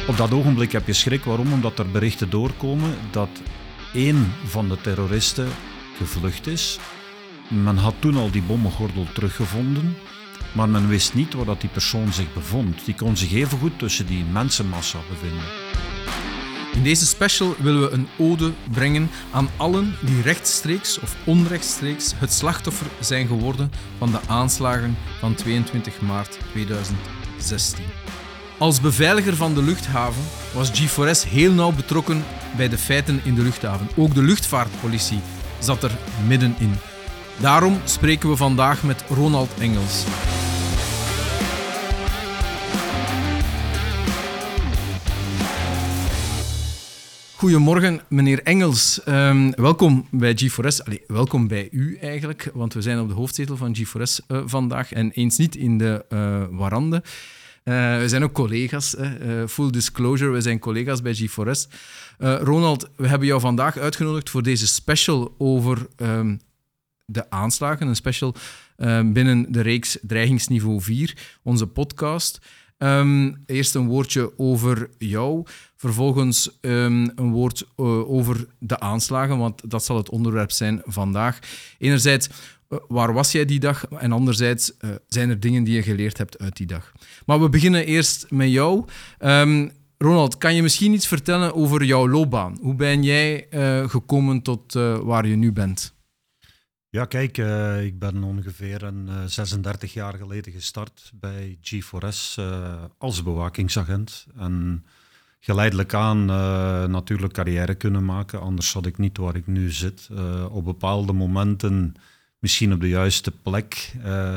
Op dat ogenblik heb je schrik. Waarom? Omdat er berichten doorkomen dat één van de terroristen gevlucht is. Men had toen al die bommengordel teruggevonden, maar men wist niet waar dat die persoon zich bevond. Die kon zich evengoed tussen die mensenmassa bevinden. In deze special willen we een ode brengen aan allen die rechtstreeks of onrechtstreeks het slachtoffer zijn geworden van de aanslagen van 22 maart 2016. Als beveiliger van de luchthaven was G4S heel nauw betrokken bij de feiten in de luchthaven. Ook de luchtvaartpolitie zat er middenin. Daarom spreken we vandaag met Ronald Engels. Goedemorgen, meneer Engels. Welkom bij G4S. Welkom bij u eigenlijk, want we zijn op de hoofdzetel van G4S vandaag en eens niet in de warande. We zijn ook collega's, full disclosure, we zijn collega's bij G4S. Ronald, we hebben jou vandaag uitgenodigd voor deze special over de aanslagen. Een special binnen de reeks Dreigingsniveau 4, onze podcast. Eerst een woordje over jou, vervolgens een woord over de aanslagen, want dat zal het onderwerp zijn vandaag. Enerzijds, waar was jij die dag? En anderzijds, zijn er dingen die je geleerd hebt uit die dag? Maar we beginnen eerst met jou. Ronald, kan je misschien iets vertellen over jouw loopbaan? Hoe ben jij gekomen tot waar je nu bent? Ja, kijk, ik ben ongeveer 36 jaar geleden gestart bij G4S als bewakingsagent. En geleidelijk aan natuurlijk carrière kunnen maken, anders zat ik niet waar ik nu zit. Op bepaalde momenten misschien op de juiste plek,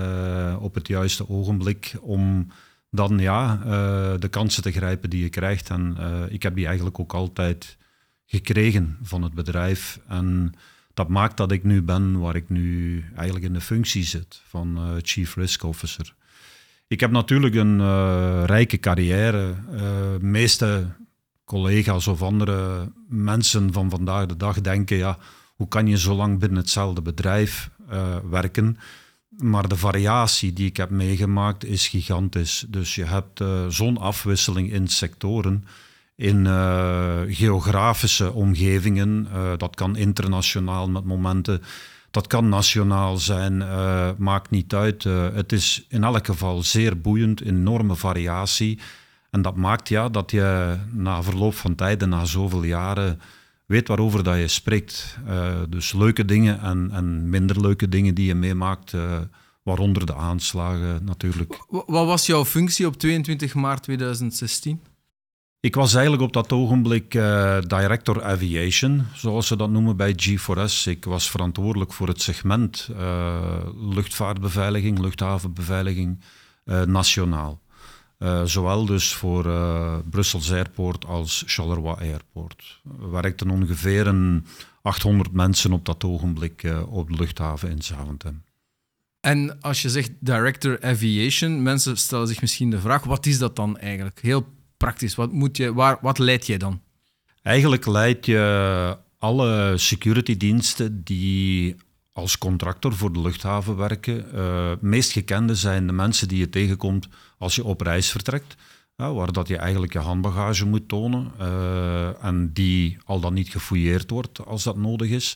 op het juiste ogenblik, om dan de kansen te grijpen die je krijgt. En ik heb die eigenlijk ook altijd gekregen van het bedrijf. En dat maakt dat ik nu ben waar ik nu eigenlijk in de functie zit van Chief Risk Officer. Ik heb natuurlijk een rijke carrière. Meeste collega's of andere mensen van vandaag de dag denken, ja, hoe kan je zo lang binnen hetzelfde bedrijf werken? Maar de variatie die ik heb meegemaakt is gigantisch. Dus je hebt zo'n afwisseling in sectoren, in geografische omgevingen. Dat kan internationaal met momenten, dat kan nationaal zijn, maakt niet uit. Het is in elk geval zeer boeiend, enorme variatie. En dat maakt dat je na verloop van tijd en na zoveel jaren weet waarover dat je spreekt. Dus leuke dingen en minder leuke dingen die je meemaakt, waaronder de aanslagen natuurlijk. Wat was jouw functie op 22 maart 2016? Ik was eigenlijk op dat ogenblik Director Aviation, zoals ze dat noemen bij G4S. Ik was verantwoordelijk voor het segment luchtvaartbeveiliging, luchthavenbeveiliging nationaal. Zowel dus voor Brussels Airport als Charleroi Airport. We werkten ongeveer 800 mensen op dat ogenblik op de luchthaven in Zaventem. En als je zegt Director Aviation, mensen stellen zich misschien de vraag, wat is dat dan eigenlijk? Heel praktisch, wat leid jij dan? Eigenlijk leid je alle security-diensten die als contractor voor de luchthaven werken. Meest gekende zijn de mensen die je tegenkomt als je op reis vertrekt, waar dat je eigenlijk je handbagage moet tonen en die al dan niet gefouilleerd wordt als dat nodig is.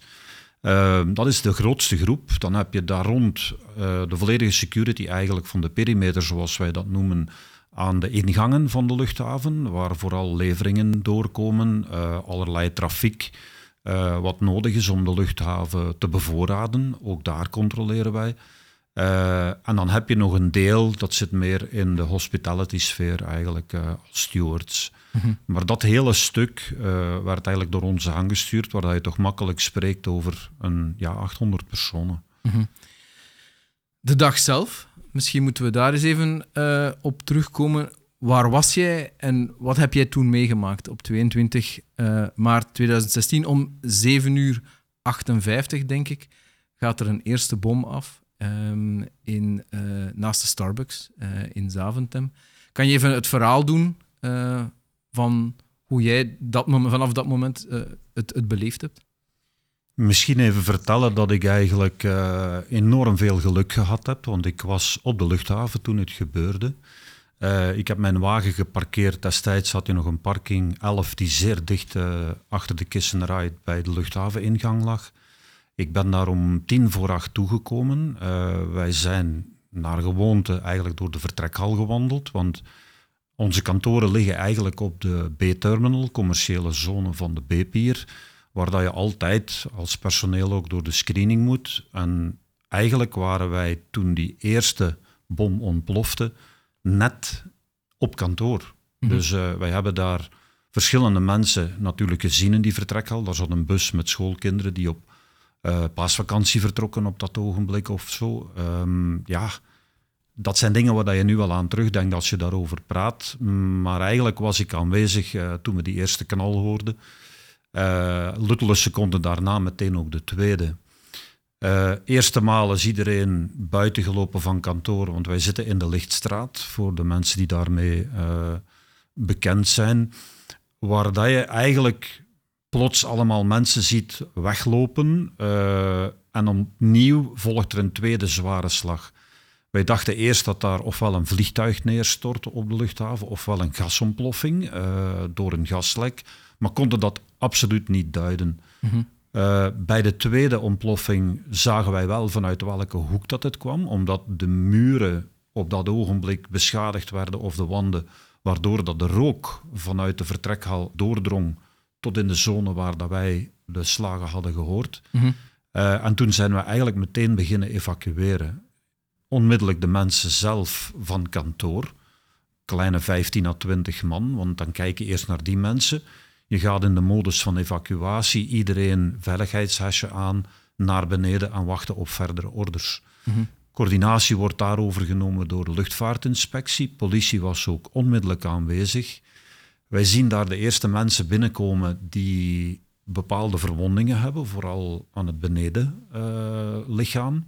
Dat is de grootste groep. Dan heb je daar rond de volledige security eigenlijk van de perimeter, zoals wij dat noemen, aan de ingangen van de luchthaven, waar vooral leveringen doorkomen, allerlei trafiek, wat nodig is om de luchthaven te bevoorraden. Ook daar controleren wij. En dan heb je nog een deel, dat zit meer in de hospitality-sfeer eigenlijk, als stewards. Mm-hmm. Maar dat hele stuk werd eigenlijk door ons aangestuurd, waar je toch makkelijk spreekt over 800 personen. Mm-hmm. De dag zelf, misschien moeten we daar eens even op terugkomen. Waar was jij en wat heb jij toen meegemaakt op 22 maart 2016? Om 7:58, denk ik, gaat er een eerste bom af naast de Starbucks in Zaventem. Kan je even het verhaal doen van hoe jij vanaf dat moment het beleefd hebt? Misschien even vertellen dat ik eigenlijk enorm veel geluk gehad heb, want ik was op de luchthaven toen het gebeurde. Ik heb mijn wagen geparkeerd. Destijds had je nog een parking 11 die zeer dicht achter de Kissenrij bij de luchthaveningang lag. Ik ben daar om 7:50 toegekomen. Wij zijn naar gewoonte eigenlijk door de vertrekhal gewandeld, want onze kantoren liggen eigenlijk op de B-terminal, commerciële zone van de B-pier, waar dat je altijd als personeel ook door de screening moet. En eigenlijk waren wij toen die eerste bom ontplofte net op kantoor. Dus wij hebben daar verschillende mensen natuurlijk gezien in die vertrekhal. Daar zat een bus met schoolkinderen die op paasvakantie vertrokken op dat ogenblik of zo. Dat zijn dingen waar je nu wel aan terugdenkt als je daarover praat. Maar eigenlijk was ik aanwezig toen we die eerste knal hoorden. Luttele seconden daarna meteen ook de tweede. Eerste maal is iedereen buiten gelopen van kantoor, want wij zitten in de Lichtstraat, voor de mensen die daarmee bekend zijn, waar dat je eigenlijk plots allemaal mensen ziet weglopen en opnieuw volgt er een tweede zware slag. Wij dachten eerst dat daar ofwel een vliegtuig neerstortte op de luchthaven, ofwel een gasontploffing door een gaslek, maar konden dat absoluut niet duiden. Bij de tweede ontploffing zagen wij wel vanuit welke hoek dat het kwam, omdat de muren op dat ogenblik beschadigd werden of de wanden, waardoor dat de rook vanuit de vertrekhal doordrong tot in de zone waar dat wij de slagen hadden gehoord. En toen zijn we eigenlijk meteen beginnen evacueren. Onmiddellijk de mensen zelf van kantoor, kleine 15 à 20 man, want dan kijk je eerst naar die mensen. Je gaat in de modus van evacuatie, iedereen veiligheidshesje aan, naar beneden en wachten op verdere orders. Coördinatie wordt daarover genomen door de luchtvaartinspectie. Politie was ook onmiddellijk aanwezig. Wij zien daar de eerste mensen binnenkomen die bepaalde verwondingen hebben, vooral aan het benedenlichaam.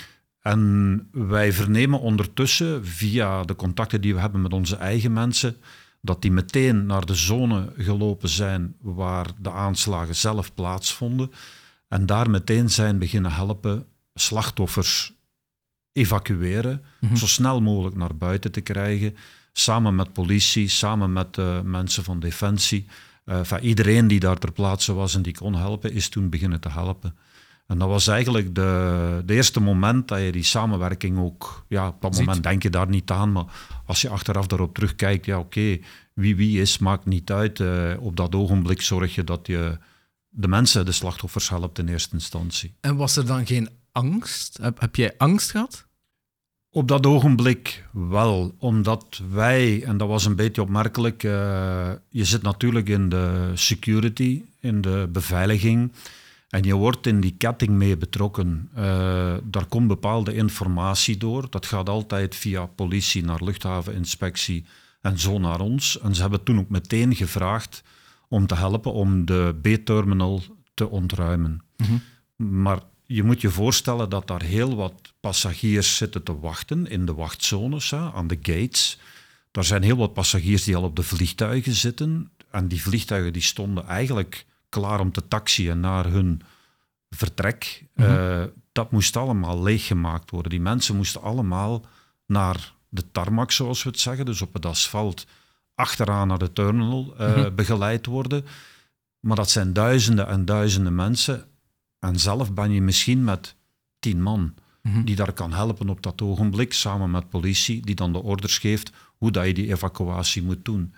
En wij vernemen ondertussen, via de contacten die we hebben met onze eigen mensen, dat die meteen naar de zone gelopen zijn waar de aanslagen zelf plaatsvonden. En daar meteen zijn beginnen helpen slachtoffers evacueren, zo snel mogelijk naar buiten te krijgen, samen met politie, samen met de mensen van Defensie. Iedereen die daar ter plaatse was en die kon helpen, is toen beginnen te helpen. En dat was eigenlijk de eerste moment dat je die samenwerking ook... Ja, op dat moment denk je daar niet aan, maar als je achteraf daarop terugkijkt, ja oké, wie is, maakt niet uit. Op dat ogenblik zorg je dat je de mensen, de slachtoffers, helpt in eerste instantie. En was er dan geen angst? Heb jij angst gehad? Op dat ogenblik wel, omdat wij, en dat was een beetje opmerkelijk, je zit natuurlijk in de security, in de beveiliging, en je wordt in die ketting mee betrokken. Daar komt bepaalde informatie door. Dat gaat altijd via politie naar luchthaveninspectie en zo naar ons. En ze hebben toen ook meteen gevraagd om te helpen om de B-terminal te ontruimen. Maar je moet je voorstellen dat daar heel wat passagiers zitten te wachten in de wachtzones, aan de gates. Daar zijn heel wat passagiers die al op de vliegtuigen zitten. En die vliegtuigen die stonden eigenlijk klaar om te taxiën naar hun vertrek. Dat moest allemaal leeggemaakt worden. Die mensen moesten allemaal naar de tarmac, zoals we het zeggen, dus op het asfalt, achteraan naar de terminal begeleid worden. Maar dat zijn duizenden en duizenden mensen. En zelf ben je misschien met 10 man die daar kan helpen op dat ogenblik, samen met politie, die dan de orders geeft hoe dat je die evacuatie moet doen.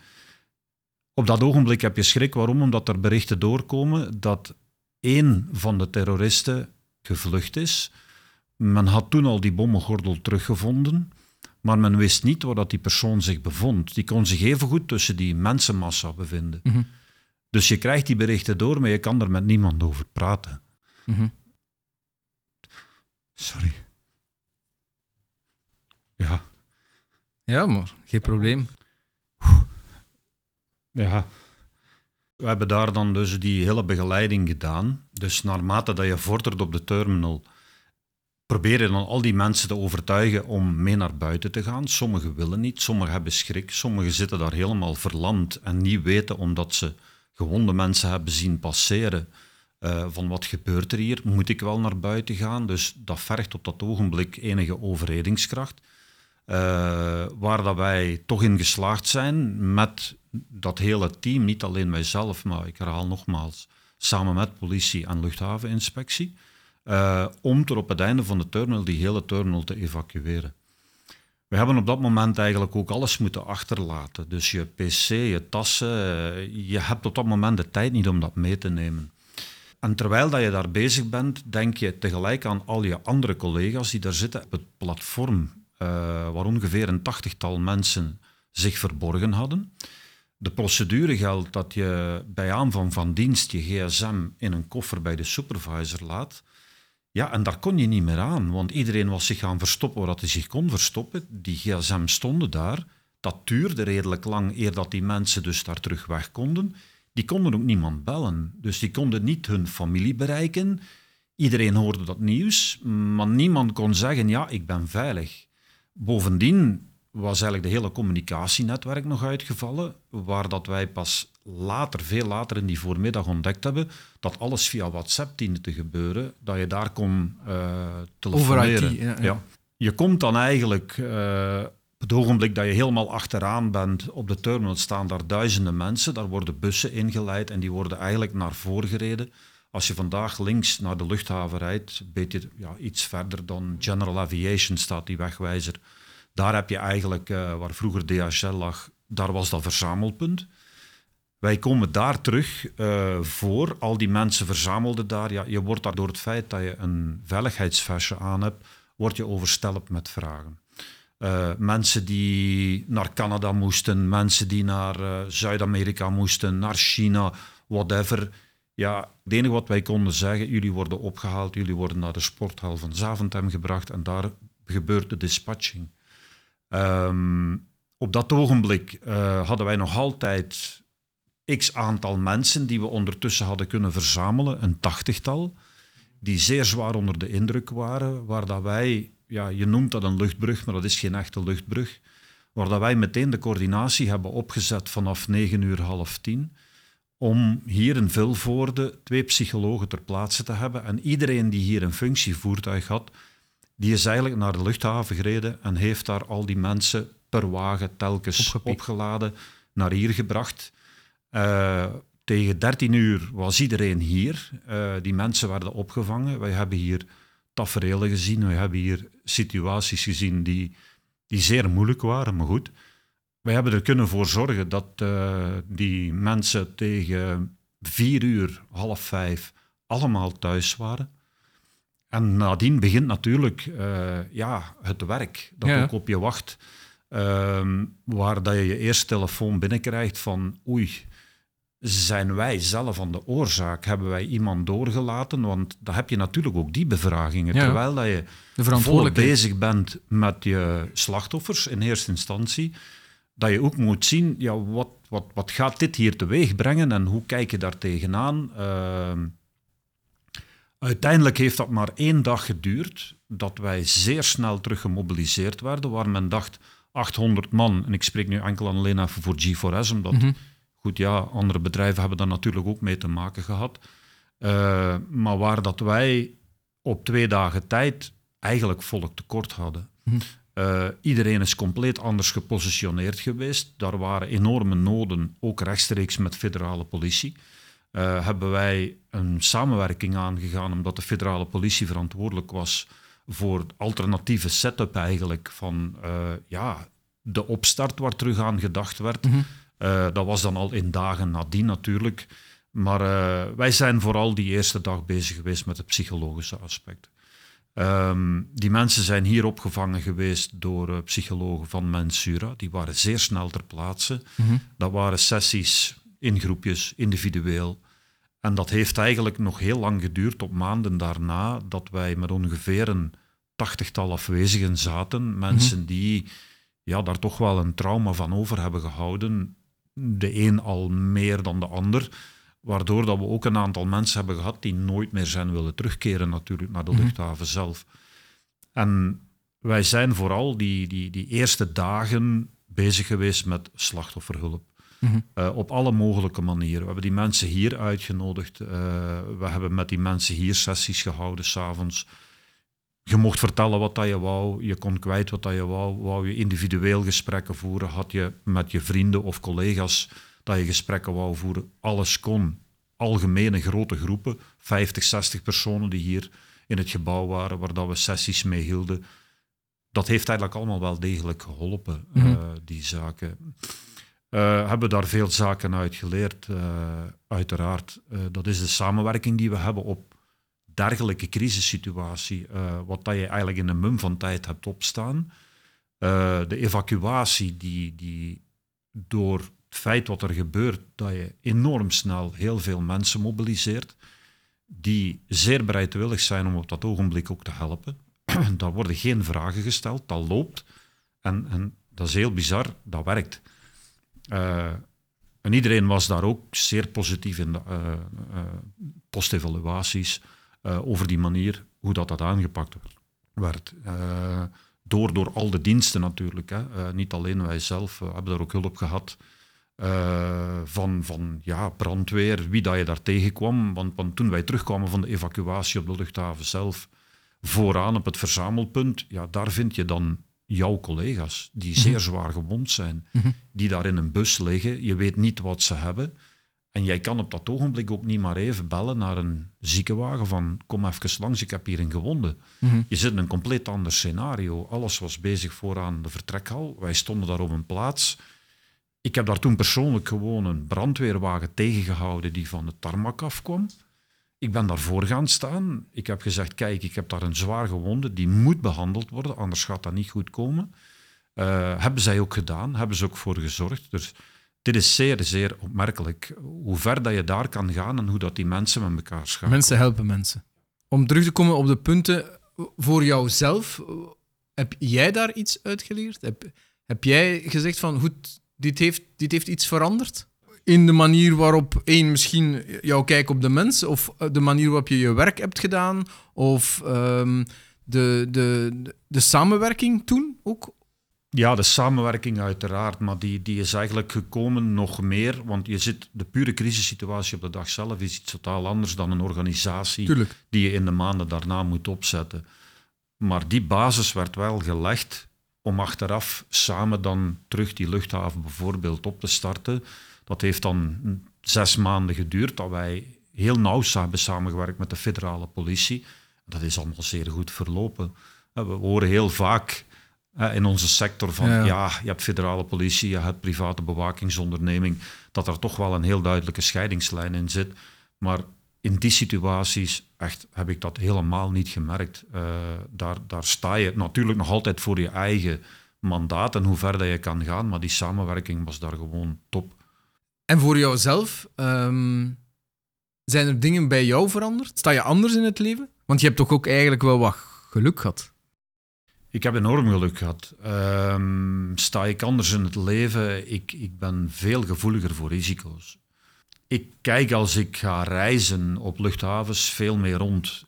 Op dat ogenblik heb je schrik. Waarom? Omdat er berichten doorkomen dat 1 van de terroristen gevlucht is. Men had toen al die bommengordel teruggevonden, maar men wist niet waar dat die persoon zich bevond. Die kon zich evengoed tussen die mensenmassa bevinden. Dus je krijgt die berichten door, maar je kan er met niemand over praten. Sorry. Ja. Ja, maar geen probleem. Ja. We hebben daar dan dus die hele begeleiding gedaan. Dus naarmate dat je vordert op de terminal, probeer je dan al die mensen te overtuigen om mee naar buiten te gaan. Sommigen willen niet, sommigen hebben schrik, sommigen zitten daar helemaal verlamd en niet weten omdat ze gewonde mensen hebben zien passeren. Van wat gebeurt er hier? Moet ik wel naar buiten gaan? Dus dat vergt op dat ogenblik enige overredingskracht. waar dat wij toch in geslaagd zijn met dat hele team, niet alleen mijzelf, maar ik herhaal nogmaals, samen met politie en luchthaveninspectie, om er op het einde van de terminal die hele terminal te evacueren. We hebben op dat moment eigenlijk ook alles moeten achterlaten. Dus je pc, je tassen, je hebt op dat moment de tijd niet om dat mee te nemen. En terwijl dat je daar bezig bent, denk je tegelijk aan al je andere collega's die daar zitten op het platform, waar ongeveer een 80-tal mensen zich verborgen hadden. De procedure geldt dat je bij aanvang van dienst je gsm in een koffer bij de supervisor laat. Ja, en daar kon je niet meer aan, want iedereen was zich gaan verstoppen waar hij zich kon verstoppen. Die gsm stonden daar. Dat duurde redelijk lang eer dat die mensen dus daar terug weg konden. Die konden ook niemand bellen, dus die konden niet hun familie bereiken. Iedereen hoorde dat nieuws, maar niemand kon zeggen, ja, ik ben veilig. Bovendien was eigenlijk de hele communicatienetwerk nog uitgevallen, waar dat wij pas later, veel later in die voormiddag ontdekt hebben, dat alles via WhatsApp diende te gebeuren, dat je daar kon telefoneren. Over IT, ja. Je komt dan eigenlijk, op het ogenblik dat je helemaal achteraan bent, op de terminal staan daar duizenden mensen, daar worden bussen ingeleid en die worden eigenlijk naar voren gereden. Als je vandaag links naar de luchthaven rijdt, een beetje iets verder dan General Aviation staat die wegwijzer. Daar heb je eigenlijk, waar vroeger DHL lag, daar was dat verzamelpunt. Wij komen daar terug voor. Al die mensen verzamelden daar. Ja, je wordt daar door het feit dat je een veiligheidsvestje aan hebt, word je overstelpt met vragen. Mensen die naar Canada moesten, mensen die naar Zuid-Amerika moesten, naar China, whatever. Ja, het enige wat wij konden zeggen, jullie worden opgehaald, jullie worden naar de sporthal van Zaventem gebracht en daar gebeurt de dispatching. Op dat ogenblik hadden wij nog altijd x aantal mensen die we ondertussen hadden kunnen verzamelen, een 80-tal, die zeer zwaar onder de indruk waren, waar dat wij, je noemt dat een luchtbrug, maar dat is geen echte luchtbrug, waar dat wij meteen de coördinatie hebben opgezet vanaf 9:30 om hier in Vilvoorde 2 psychologen ter plaatse te hebben en iedereen die hier een functievoertuig had, die is eigenlijk naar de luchthaven gereden en heeft daar al die mensen per wagen telkens opgeladen, naar hier gebracht. Tegen 13 uur was iedereen hier. Die mensen werden opgevangen. Wij hebben hier taferelen gezien. Wij hebben hier situaties gezien die zeer moeilijk waren, maar goed. Wij hebben er kunnen voor zorgen dat die mensen tegen 4 uur, 4:30 allemaal thuis waren. En nadien begint natuurlijk het werk dat ook op je wacht. Waar dat je eerst telefoon binnenkrijgt van oei, zijn wij zelf aan de oorzaak? Hebben wij iemand doorgelaten? Want dan heb je natuurlijk ook die bevragingen. Ja. Terwijl dat je volop bezig bent met je slachtoffers in eerste instantie, dat je ook moet zien, wat gaat dit hier teweeg brengen en hoe kijk je daar tegenaan? Uiteindelijk heeft dat maar 1 dag geduurd, dat wij zeer snel terug gemobiliseerd werden, waar men dacht 800 man, en ik spreek nu enkel en alleen even voor G4S, omdat, andere bedrijven hebben daar natuurlijk ook mee te maken gehad, maar waar dat wij op 2 dagen tijd eigenlijk volk tekort hadden. Iedereen is compleet anders gepositioneerd geweest. Daar waren enorme noden, ook rechtstreeks met federale politie. Hebben wij een samenwerking aangegaan, omdat de federale politie verantwoordelijk was voor alternatieve setup eigenlijk van de opstart waar terug aan gedacht werd. Dat was dan al in dagen nadien natuurlijk. Maar wij zijn vooral die eerste dag bezig geweest met het psychologische aspect. Die mensen zijn hier opgevangen geweest door psychologen van Mensura. Die waren zeer snel ter plaatse. Dat waren sessies in groepjes, individueel. En dat heeft eigenlijk nog heel lang geduurd, tot maanden daarna, dat wij met ongeveer een 80-tal afwezigen zaten. Mensen die daar toch wel een trauma van over hebben gehouden. De een al meer dan de ander. Waardoor dat we ook een aantal mensen hebben gehad die nooit meer zijn willen terugkeren natuurlijk naar de luchthaven zelf. En wij zijn vooral die eerste dagen bezig geweest met slachtofferhulp. Op alle mogelijke manieren. We hebben die mensen hier uitgenodigd. We hebben met die mensen hier sessies gehouden 's avonds. Je mocht vertellen wat dat je wou, je kon kwijt wat dat je wou je individueel gesprekken voeren, had je met je vrienden of collega's dat je gesprekken wou voeren, alles kon. Algemene grote groepen, 50, 60 personen die hier in het gebouw waren, waar dat we sessies mee hielden. Dat heeft eigenlijk allemaal wel degelijk geholpen, die zaken. Hebben daar veel zaken uit geleerd, uiteraard. Dat is de samenwerking die we hebben op dergelijke crisissituatie, wat dat je eigenlijk in een mum van tijd hebt opstaan. De evacuatie die door het feit wat er gebeurt, dat je enorm snel heel veel mensen mobiliseert, die zeer bereidwillig zijn om op dat ogenblik ook te helpen. Daar worden geen vragen gesteld, dat loopt. En dat is heel bizar, dat werkt. En iedereen was daar ook zeer positief in de postevaluaties over die manier hoe dat aangepakt werd. Door al de diensten natuurlijk. Hè. Niet alleen wij zelf hebben daar ook hulp gehad van brandweer, wie dat je daar tegenkwam. Want toen wij terugkwamen van de evacuatie op de luchthaven zelf, vooraan op het verzamelpunt, daar vind je dan jouw collega's, die zeer zwaar gewond zijn, die daar in een bus liggen. Je weet niet wat ze hebben. En jij kan op dat ogenblik ook niet maar even bellen naar een ziekenwagen van kom even langs, ik heb hier een gewonde. Je zit in een compleet ander scenario. Alles was bezig vooraan de vertrekhal. Wij stonden daar op een plaats. Ik heb daar toen persoonlijk gewoon een brandweerwagen tegengehouden die van de tarmac afkwam. Ik ben daarvoor gaan staan. Ik heb gezegd, kijk, ik heb daar een zwaar gewonde, die moet behandeld worden, anders gaat dat niet goed komen. Hebben zij ook gedaan, hebben ze ook voor gezorgd. Dus dit is zeer, zeer opmerkelijk. Hoe ver dat je daar kan gaan en hoe dat die mensen met elkaar schakelen. Mensen helpen mensen. Om terug te komen op de punten voor jouzelf, heb jij daar iets uitgeleerd? Heb jij gezegd van, goed, dit heeft iets veranderd? In de manier waarop, misschien jouw kijk op de mens, of de manier waarop je je werk hebt gedaan, of de samenwerking toen ook? Ja, de samenwerking uiteraard, maar die is eigenlijk gekomen nog meer, want de pure crisissituatie op de dag zelf is iets totaal anders dan een organisatie die je in de maanden daarna moet opzetten. Maar die basis werd wel gelegd om achteraf samen dan terug die luchthaven bijvoorbeeld op te starten. Dat heeft dan 6 maanden geduurd, dat wij heel nauw hebben samengewerkt met de federale politie. Dat is allemaal zeer goed verlopen. We horen heel vaak in onze sector van, je hebt federale politie, je hebt private bewakingsonderneming, dat er toch wel een heel duidelijke scheidingslijn in zit. Maar in die situaties echt heb ik dat helemaal niet gemerkt. Daar sta je natuurlijk nog altijd voor je eigen mandaat en hoe ver dat je kan gaan, maar die samenwerking was daar gewoon top. En voor jouzelf, zijn er dingen bij jou veranderd? Sta je anders in het leven? Want je hebt toch ook eigenlijk wel wat geluk gehad? Ik heb enorm geluk gehad. Sta ik anders in het leven? Ik ben veel gevoeliger voor risico's. Ik kijk als ik ga reizen op luchthavens veel meer rond.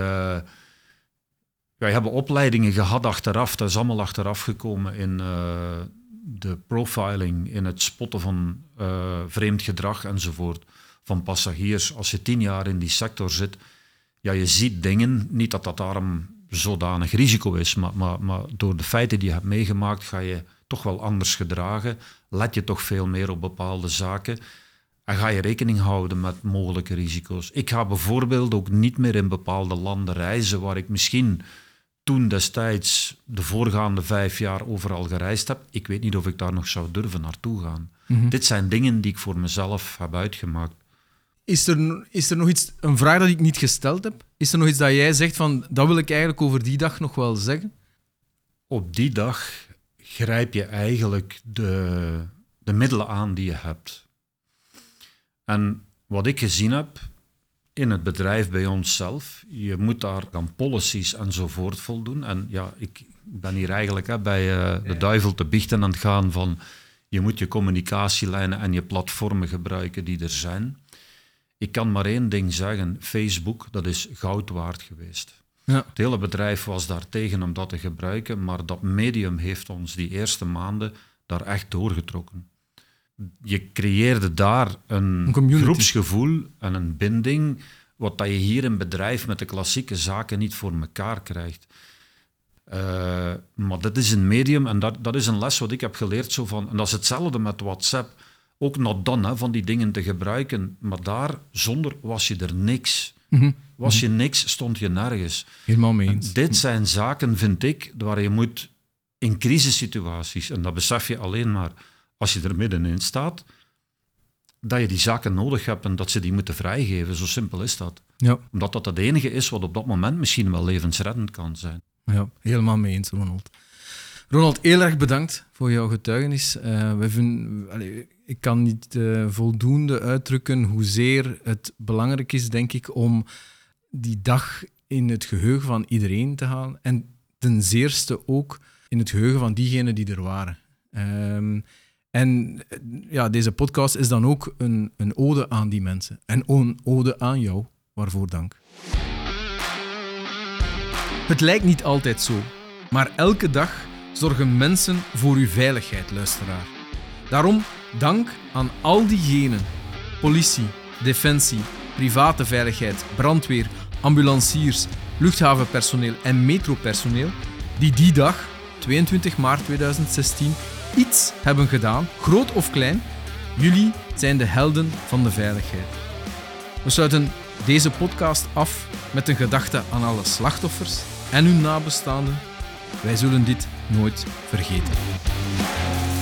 Wij hebben opleidingen gehad achteraf. Dat is allemaal achteraf gekomen in de profiling, in het spotten van vreemd gedrag enzovoort van passagiers. Als je 10 jaar in die sector zit, je ziet dingen. Niet dat dat daarom zodanig risico is, maar door de feiten die je hebt meegemaakt ga je toch wel anders gedragen. Let je toch veel meer op bepaalde zaken. En ga je rekening houden met mogelijke risico's. Ik ga bijvoorbeeld ook niet meer in bepaalde landen reizen waar ik misschien toen destijds de voorgaande 5 jaar overal gereisd heb. Ik weet niet of ik daar nog zou durven naartoe gaan. Dit zijn dingen die ik voor mezelf heb uitgemaakt. Is er nog iets, een vraag dat ik niet gesteld heb? Is er nog iets dat jij zegt van, dat wil ik eigenlijk over die dag nog wel zeggen? Op die dag grijp je eigenlijk de middelen aan die je hebt. En wat ik gezien heb in het bedrijf bij onszelf, je moet daar aan policies enzovoort voldoen. En ik ben hier eigenlijk bij de duivel te biechten aan het gaan van je moet je communicatielijnen en je platformen gebruiken die er zijn. Ik kan maar 1 ding zeggen, Facebook, dat is goud waard geweest. Ja. Het hele bedrijf was daar tegen om dat te gebruiken, maar dat medium heeft ons die eerste maanden daar echt doorgetrokken. Je creëerde daar een groepsgevoel en een binding wat dat je hier in bedrijf met de klassieke zaken niet voor elkaar krijgt. Maar dat is een medium en dat is een les wat ik heb geleerd. Zo van, en dat is hetzelfde met WhatsApp. Ook not done, van die dingen te gebruiken. Maar daar, zonder was je er niks. Was je niks, stond je nergens. Helemaal mee eens. En dit zijn zaken, vind ik, waar je moet in crisissituaties, en dat besef je alleen maar als je er middenin staat, dat je die zaken nodig hebt en dat ze die moeten vrijgeven. Zo simpel is dat. Ja. Omdat dat het enige is wat op dat moment misschien wel levensreddend kan zijn. Ja, helemaal mee eens, Ronald. Ronald, heel erg bedankt voor jouw getuigenis. Ik kan niet voldoende uitdrukken hoezeer het belangrijk is, denk ik, om die dag in het geheugen van iedereen te halen. En ten zeerste ook in het geheugen van diegenen die er waren. Deze podcast is dan ook een ode aan die mensen. En een ode aan jou. Waarvoor dank. Het lijkt niet altijd zo, maar elke dag zorgen mensen voor uw veiligheid, luisteraar. Daarom dank aan al diegenen, politie, defensie, private veiligheid, brandweer, ambulanciers, luchthavenpersoneel en metropersoneel, die dag, 22 maart 2016, iets hebben gedaan, groot of klein. Jullie zijn de helden van de veiligheid. We sluiten deze podcast af met een gedachte aan alle slachtoffers en hun nabestaanden. Wij zullen dit nooit vergeten.